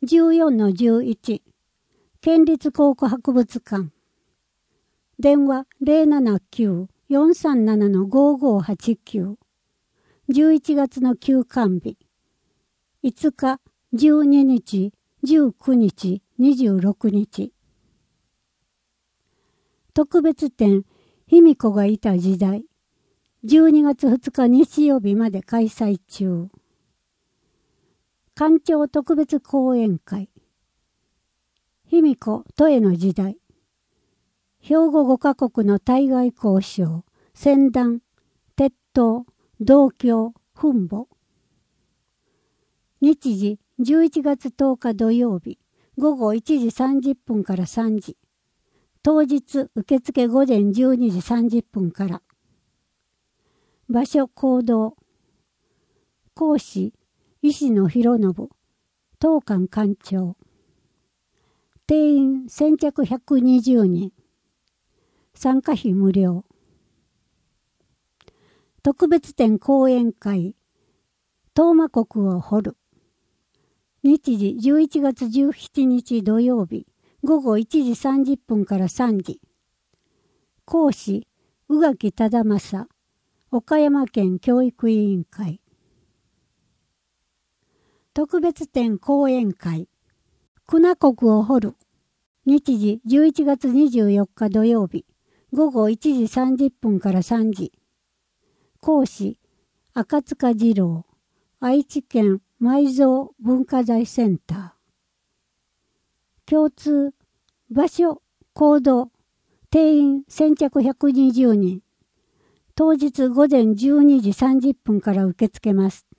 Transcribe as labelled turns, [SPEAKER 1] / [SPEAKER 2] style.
[SPEAKER 1] 14-11 県立考古博物館電話 079-437-5589 11月の休館日5日、12日、19日、26日特別展卑弥呼がいた時代12月2日日曜日まで開催中館長特別講演会卑弥呼都への時代兵庫5カ国の対外交渉船団鉄塔銅鏡墳墓日時11月10日土曜日午後1時30分から3時当日受付午前12時30分から場所行動講師石野博信当館館長定員先着120人参加費無料特別展講演会トーマ国を掘る日時11月17日土曜日午後1時30分から3時講師宇垣忠正岡山県教育委員会特別展講演会久名国を掘る日時11月24日土曜日午後1時30分から3時講師赤塚次郎愛知県埋蔵文化財センター共通場所行動定員先着120人当日午前12時30分から受け付けます